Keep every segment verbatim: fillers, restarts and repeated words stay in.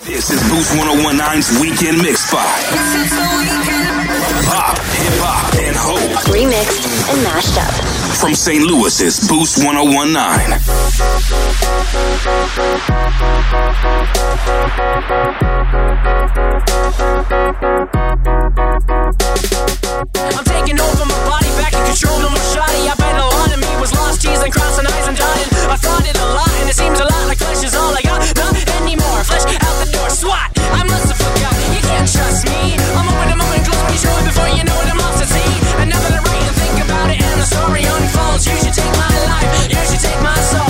This is Boost ten nine's Weekend Mix Spot. Pop, hip hop, and hope. Remixed and mashed up. From Saint Louis's Boost ten nineteen. I'm taking over my body, back in control, no more shoddy. I bet a lot of me was lost, cheese and crossing eyes and dotted. I thought it a lot, and it seems a lot like flesh is all I got. Not anymore, flesh out the door, swat. I must have forgot, you can't trust me. I'm open to moment, close when you show it before you know it, I'm lost at sea. And now that I write and think about it, and the story unfolds, you should take my life, you should take my soul.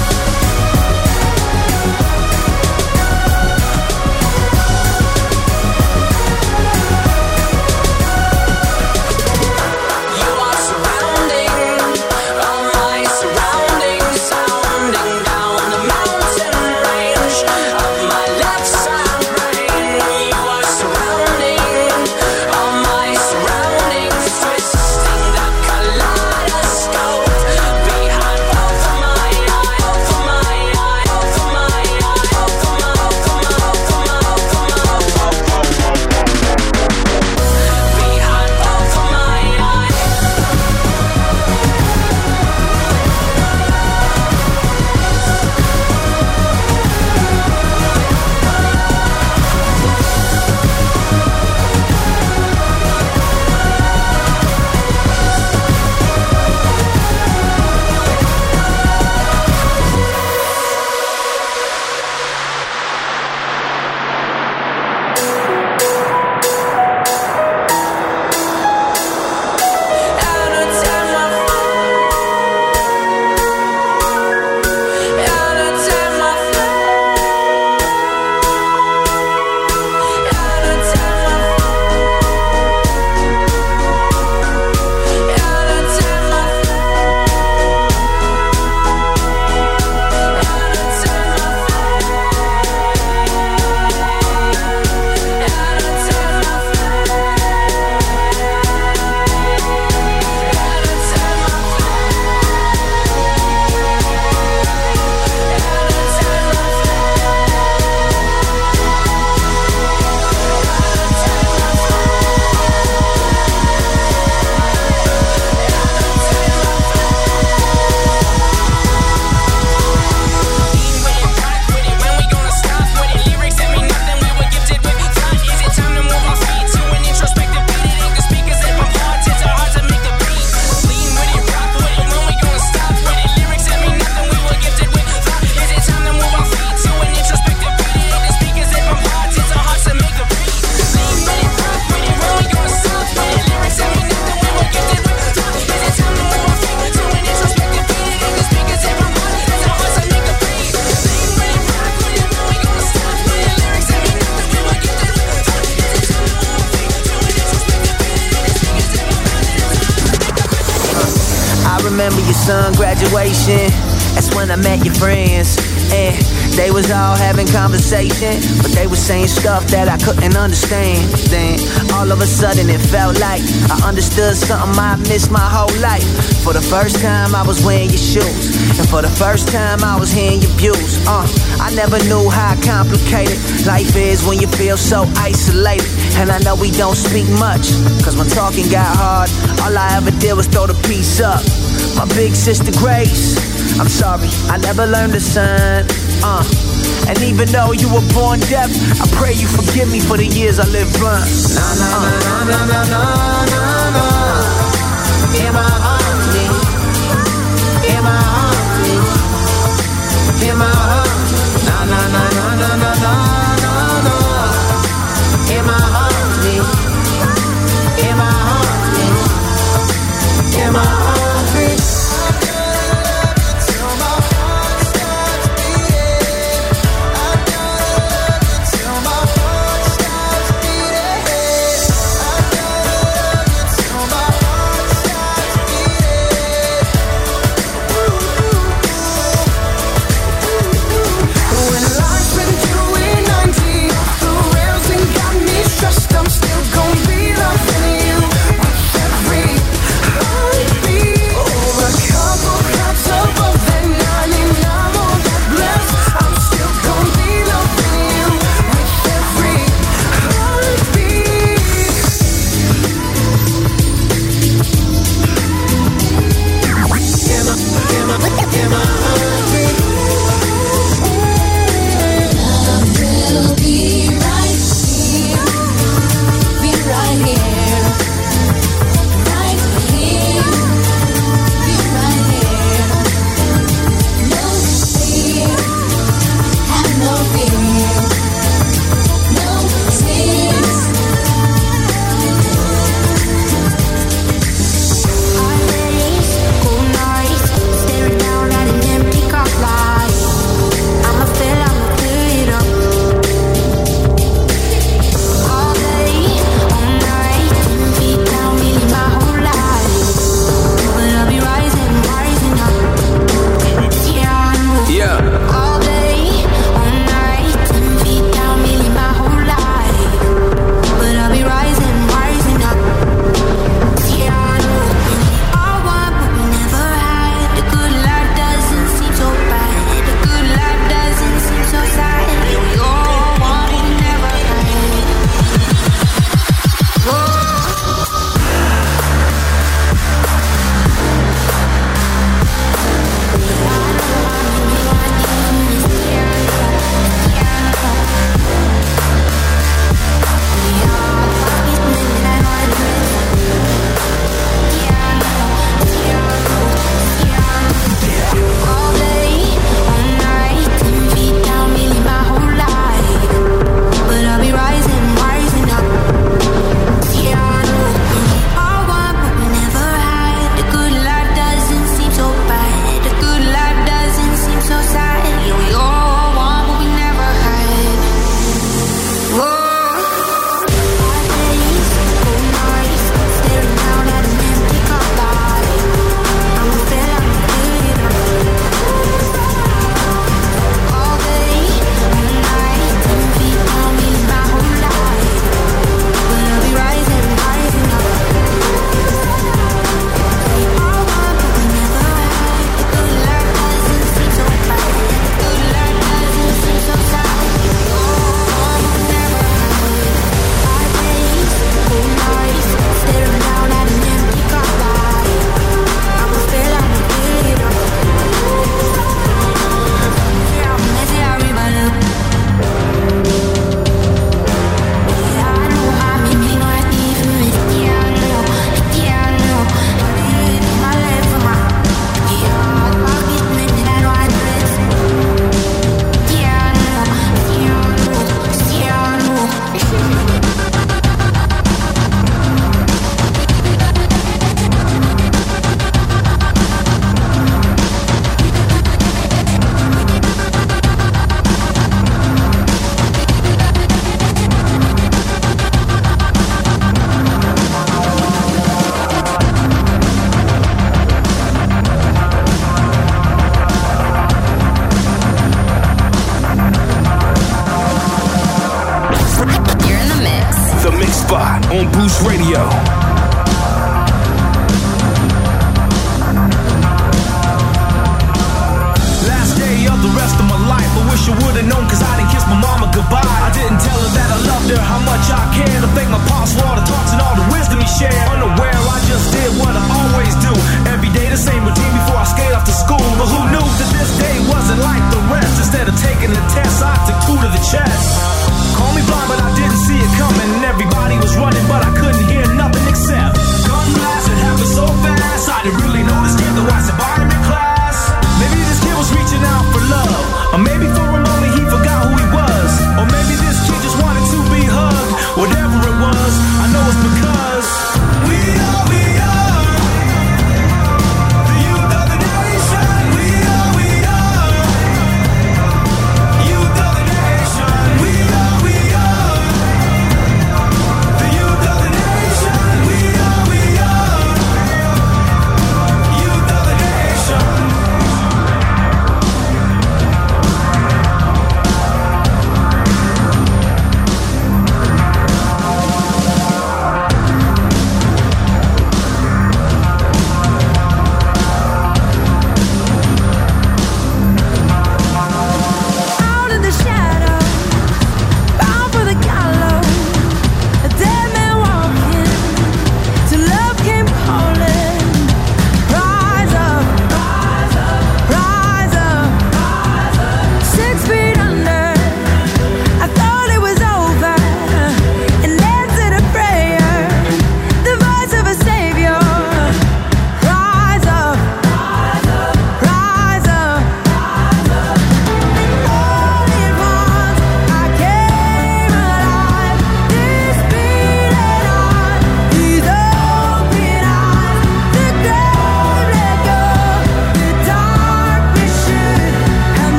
Graduation, that's when I met your friends. And they was all having conversation, but they was saying stuff that I couldn't understand. Then all of a sudden it felt like I understood something I missed my whole life. For the first time I was wearing your shoes, and for the first time I was hearing your views. uh, I never knew how complicated life is when you feel so isolated. And I know we don't speak much, cause when talking got hard, all I ever did was throw the piece up. My big sister Grace, I'm sorry, I never learned to sign. Uh, and even though you were born deaf, I pray you forgive me for the years I lived blind. Nah, nah, uh. nah, nah, nah, nah, nah, nah. In my heart, in my heart, in my heart. Nah, nah, nah, nah, nah, nah, nah, nah. In my heart, in my heart, in my heart. When life's been through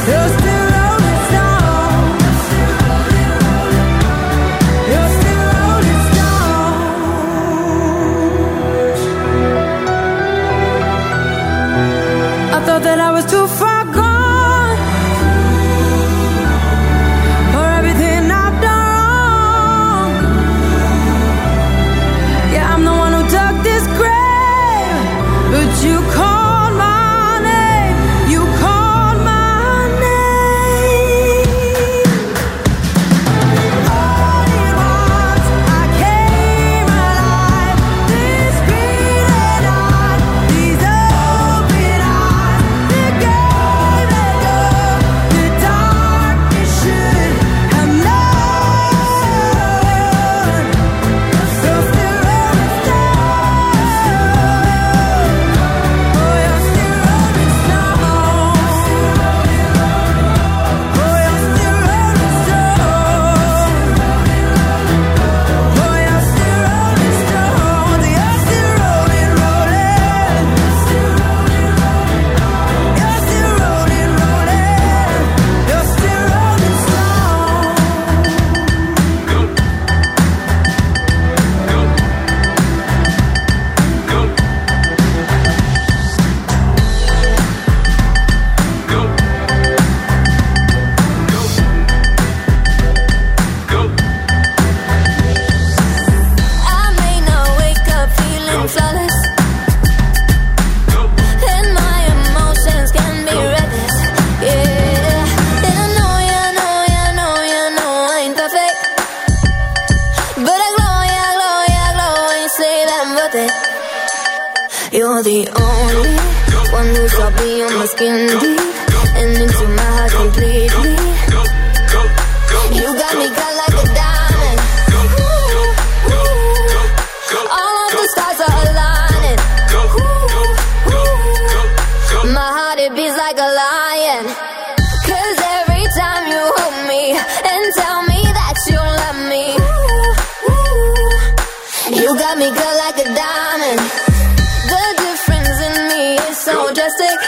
You're still Rolling Stone. You're still Rolling Stone. I thought that I was too far gone for everything I've done wrong. Yeah, I'm the one who dug this grave, but you called my name. You called my name. All at once, I came alive. This beating heart, these open eyes, the game that love, the darkness should have known. You're still Rolling Stone. Oh, you're still Rolling Stone. Oh, you're still Rolling Stone. Oh, you're still Rolling Stone. You're still rolling, rolling. You're still rolling, rolling. You're still Rolling Stone. I may not wake up feeling flawless, and my emotions can be reckless. Yeah, and I know, yeah, I know, yeah, I know, yeah, I know I ain't perfect, but I glow, yeah, I glow, yeah, I glow, and you say that I'm worth it. You're the only one who saw beyond my skin deep and into my heart completely. You got me cut like a diamond. Ooh, ooh. All of the stars are aligning. Ooh, ooh. My heart it beats like a lion. 'Cause every time you hold me and tell me that you love me, ooh, ooh. You got me cut like a diamond. The difference in me is so drastic.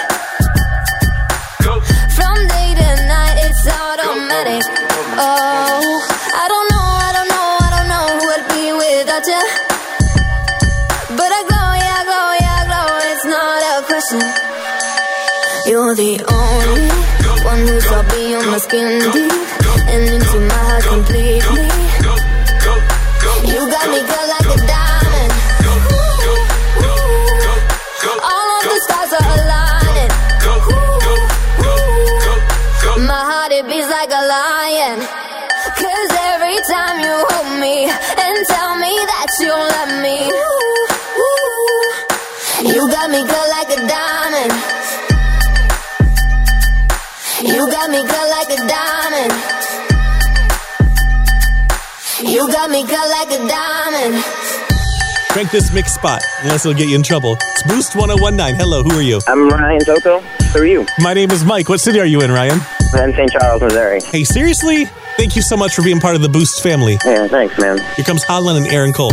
From day to night, it's automatic. Oh, I don't know, I don't know, I don't know who I'd be without you. But I glow, yeah, I glow, yeah, I glow, it's not a question. You're the only one who saw beyond my skin deep and into my heart completely. You got me cut like a diamond. Ooh, ooh. All of the stars are aligning. Ooh, ooh. My heart it beats like a lion. 'Cause every time you hold me and tell me that you love me, ooh, ooh. You got me cut like a diamond. You got me cut like a diamond. You got me cut like a diamond. Crank this mix spot, unless it'll get you in trouble. It's Boost one oh one nine. Hello, who are you? I'm Ryan Toko. Who are you? My name is Mike. What city are you in, Ryan? I'm in Saint Charles, Missouri. Hey, seriously? Thank you so much for being part of the Boost family. Yeah, thanks, man. Here comes Holland and Aaron Cole.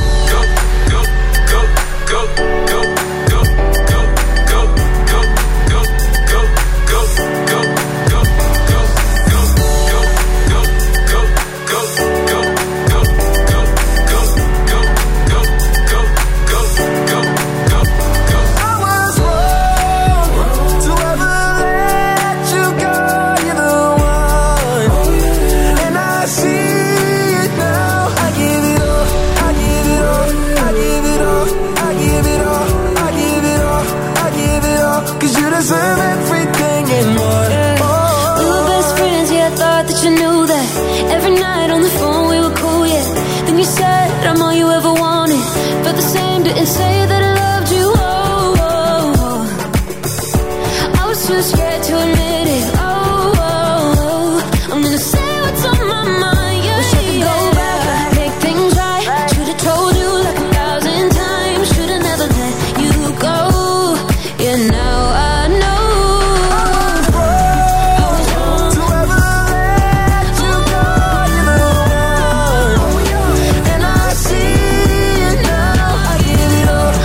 Didn't say that I loved you. Oh, oh, oh. I was too scared to admit it. Oh, oh, oh. I'm gonna say what's on my mind. Yeah, wish I could go back, make things right. Should've told you like a thousand times. Should've never let you go. Yeah, now I know. I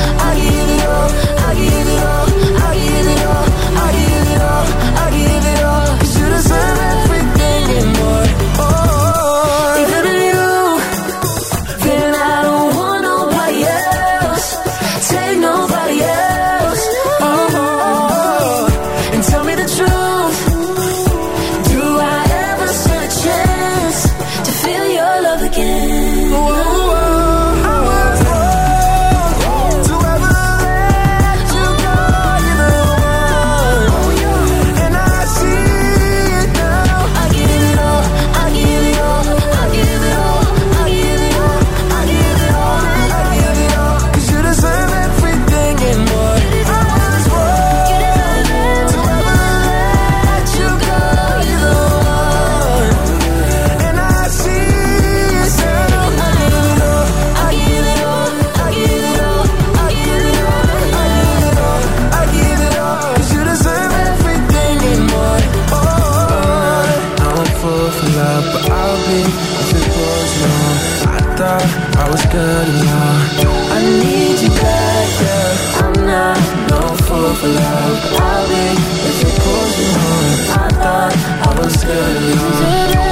good enough. I need you back, yeah. I'm not no fool for love, but I'll be if it pulls you home. I thought I was good enough.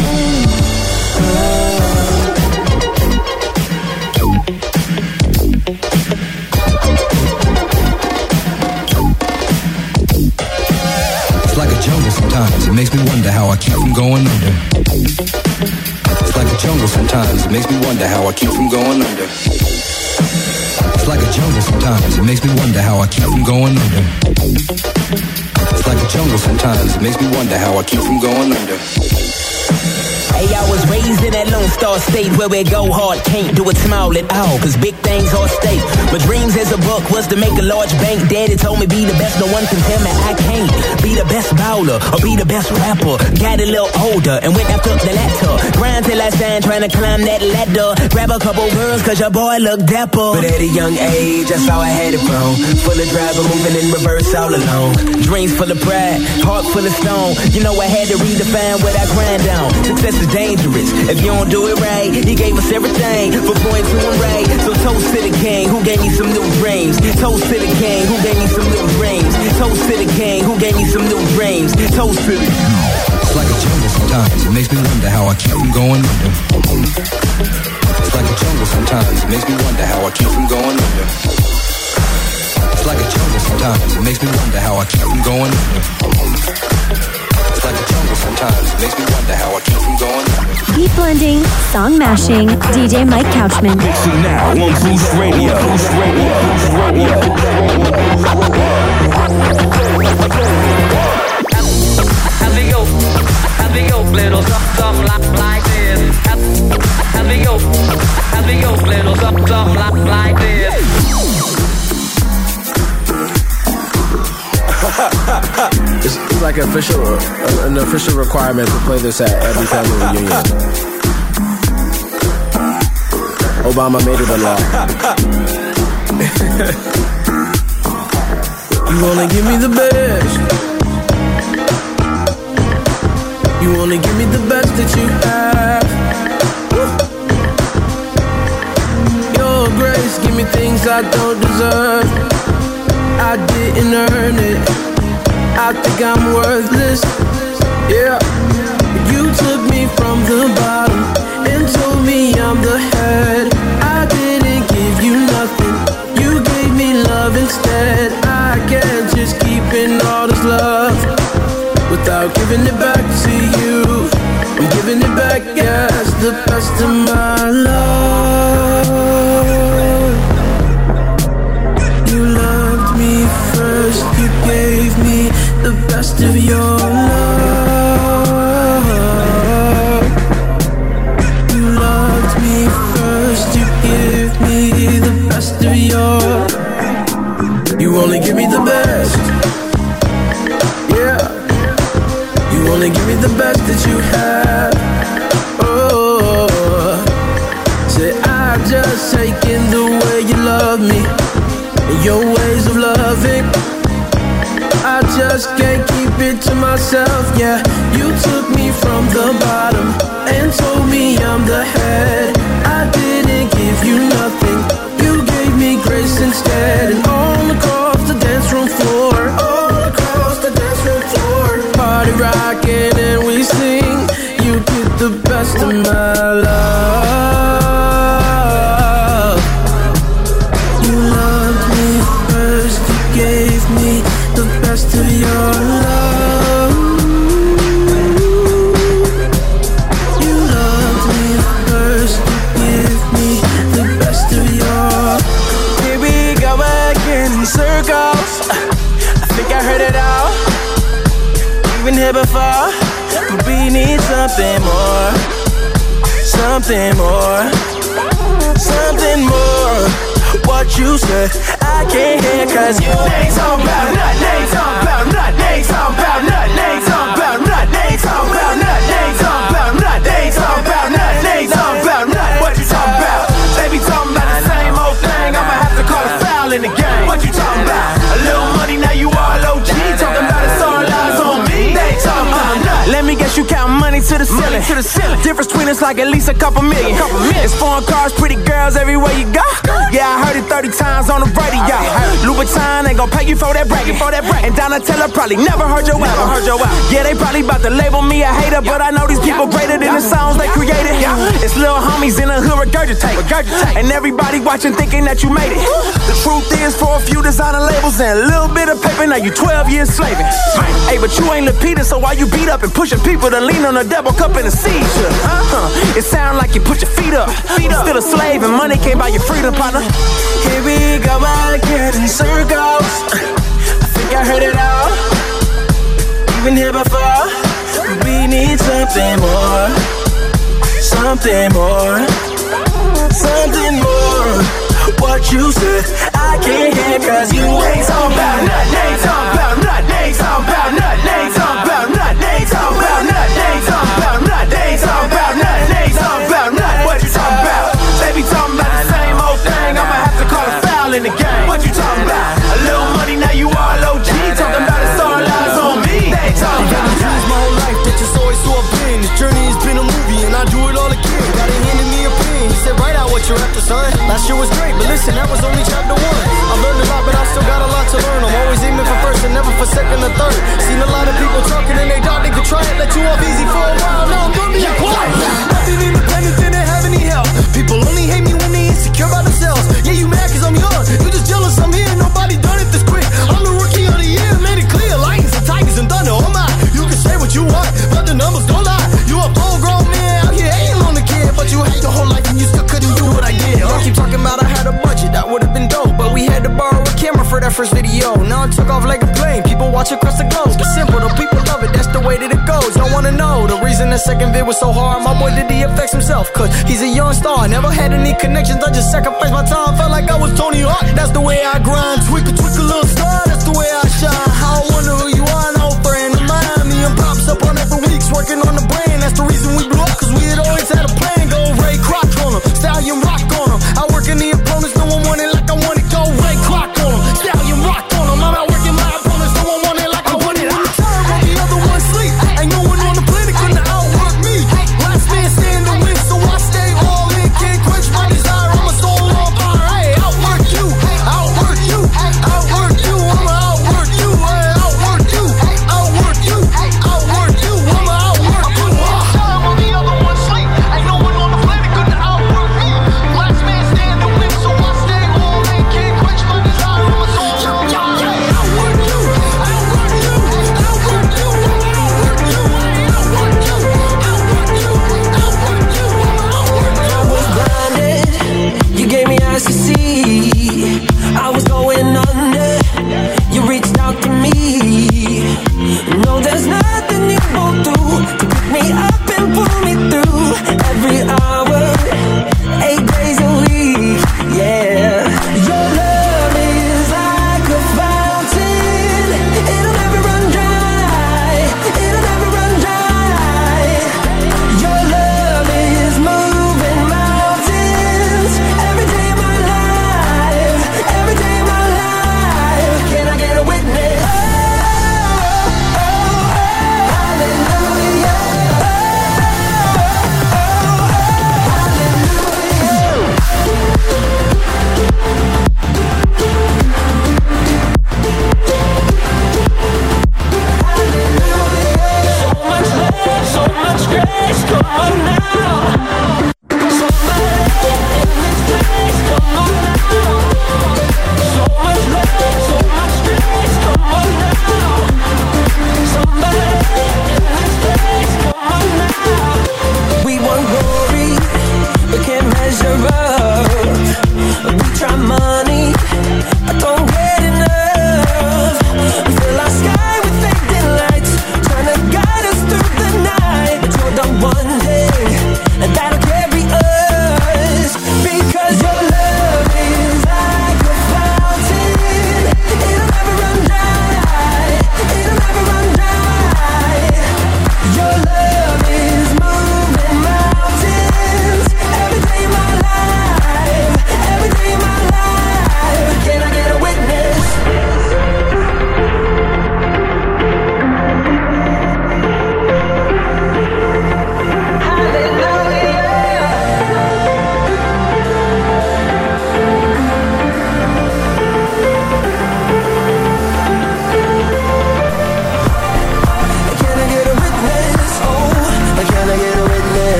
It's like a jungle sometimes, it makes me wonder how I keep from going under. It's like a jungle sometimes, it makes me wonder how I keep from going under. It's like a jungle sometimes, it makes me wonder how I keep from going under. It's like a jungle sometimes, it makes me wonder how I keep from going under. Hey, I was raised in that Lone Star State where we go hard, can't do it small at all, cause big things are at stake. My dreams as a buck was to make a large bank. Daddy told me be the best, no one can tell me I can't. Be the best bowler, or be the best rapper. Got a little older and went after the latter. Grind till I stand trying to climb that ladder. Grab a couple girls cause your boy look dapper. But at a young age, I saw I had it wrong. Full of driver, moving in reverse all alone. Dreams full of pride, heart full of stone. You know I had to redefine what I grind on. Success is dangerous if you don't do it right. He gave us everything for point two and right. So toast to the king who gave me some new dreams. Toast to the king who gave me some new dreams. Toast to the king who gave me some new dreams. Toast to the king. It's like a jungle sometimes, it makes me wonder how I keep from going under. It's like a jungle sometimes, it makes me wonder how I keep from going under. It's like a jungle sometimes, it makes me wonder how I keep from going under. It's like a jungle sometimes, it makes me wonder how I keep from going under. Beat blending, song mashing, D J Mike Couchman. Listen now on Boost Radio. Boost Radio. Boost Radio. Have we go, have we go, little something like this. Have we go, have we go, little something like this. It's, it's like an official, an official requirement to play this at every family reunion. Obama made it a law. You wanna give me the best. You wanna give me the best that you have. Your grace, give me things I don't deserve. I didn't earn it. I think I'm worthless. Yeah. You took me from the bottom and told me I'm the head. I didn't give you nothing. You gave me love instead. I can't just keep in all this love without giving it back to you. I'm giving it back as the best of my love. You loved me first. You gave me the best of your love. You loved me first. You give me the best of your. You only give me the best. Yeah. You only give me the best that you have. Oh, say I've just taken the way you love me and your ways of loving. I just can't keep it to myself, yeah. You took me from the bottom and told me I'm the head. I didn't give you nothing. You gave me grace instead. And all across the dance room floor, all across the dance room floor, party rocking and we sing. You get the best of my love. You loved me first. You gave me the best of your love. You loved me first. You give me the best of your. Here we go again in circles. I think I heard it all. We've been here before, but we need something more. Something more. Something more. What you said, I can't hear cause you ain't talking about nothing, ain't talking about nothing, ain't talking about nothing, ain't talking about nothing, ain't talking about nothing, ain't talking about nothing, ain't talking about nothing, ain't talking about nothing. What you talking about? They be talking about the same old thing, I'ma have to call a foul in the game. What you talking about? A little money, now you all O G, talking about it's all eyes on me. They ain't talking about nothing. let me guess you count money to the ceiling. To the ceiling. Difference between us like at least a couple million. Couple million. It's foreign cars, pretty girls everywhere you go. Yeah, I heard it thirty times on the radio. Louboutin ain't gon' pay you for that bragging. For that bragging. And Donatella probably never heard your album. Heard your album. Yeah, they probably about to label me a hater, but I know these people greater than the songs they created. It's little homies in the hood regurgitate. regurgitate. And everybody watching thinking that you made it. The truth is, for a few designer labels and a little bit of paper, now you twelve years slaving. Hey, but you ain't Lupita, so why you beat up and pushing people to lean on a double cup in a seizure? Uh-huh. It sound like you put your feet up. Feet up. Still a slave and money can't buy your freedom, partner. Here we go again in circles. I think I heard it all. Even here before. We need something more. Something more. Something more. What you said, I can't hear, cause you ain't talking about nothing. Ain't talking about nothing. Ain't talking about nothing. Ain't talking about nothing. Ain't talking about nothing. Ain't talking about nothing. Ain't talking about nothing. Ain't talking about nothing. What you talking about? They be talking about the same old thing. I'ma have to call a foul in the game. What you talking about? A little money, now you all O G. Talking about it's all eyes on me. They ain't talking about nothing. My whole life, that just always so I've been. This journey has been a movie, and I do it all again. Got it handed me a pen. He said, write out what you're after, son. Last year was great, but listen, that was only chapter one. I learned a lot, but I still got a lot to learn. I'm always aiming for first and never for second or third. Seen a lot of people talking and they thought they could try it. Let you off easy for a while, now I'm gonna be quiet. Nothing independent, didn't have any help. People only hate me when they insecure about themselves. Yeah, you mad cause I'm young, you just jealous I'm here. Nobody done it this quick. I'm the rookie of the year, made it clear. Lions and tigers and thunder, oh my. You can say what you want, but the numbers don't lie. You a full grown man out here hating on the kid, but you hate your whole life and you still couldn't do what I did. Y'all keep talking about I had a budget, that would've been dope, but we had to borrow a camera for that first video. Now it took off like a plane, people watch across the globe. It's simple, the people love it, that's the way that it goes. Y'all wanna know the reason that second vid was so hard? My boy did the effects himself, cause he's a young star. Never had any connections, I just sacrificed my time. Felt like I was Tony Hawk, that's the way I grind. Twinkle, twinkle, little star, that's the way I shine. I don't wonder who you are, no friend of mine. Me and Pops up on every week's working on the brand. That's the reason we blew up, cause we had always had a plan. Go Ray Kroc on them, Stallion rock on them. I work in the opponents, no one want it like I want it. Go Ray Kroc on them, Stallion rock on them. I'm out working my opponents, no one want it like I want it. I'm tired while the other one sleep. Ain't no one on the planet gonna outwork me. Last man stand to win, so I stay all in. Can't quench my desire, I'm a soul on fire. Hey, outwork you, outwork you, outwork you. I'ma outwork you, hey, outwork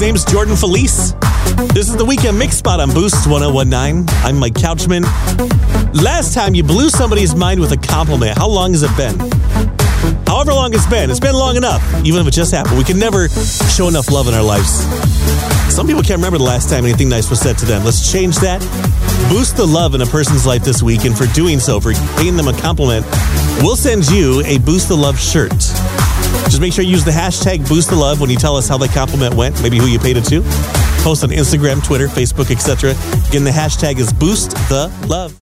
name's Jordan Felice. This is the Weekend Mix Spot on Boost one oh one nine. I'm Mike Couchman. Last time you blew somebody's mind with a compliment, how long has it been? However long it's been, it's been long enough, even if it just happened. We can never show enough love in our lives. Some people can't remember the last time anything nice was said to them. Let's change that. Boost the love in a person's life this week, and for doing so, for paying them a compliment, we'll send you a Boost the Love shirt. Just make sure you use the hashtag Boost the Love when you tell us how the compliment went, maybe who you paid it to. Post on Instagram, Twitter, Facebook, et cetera. Again, the hashtag is Boost the Love.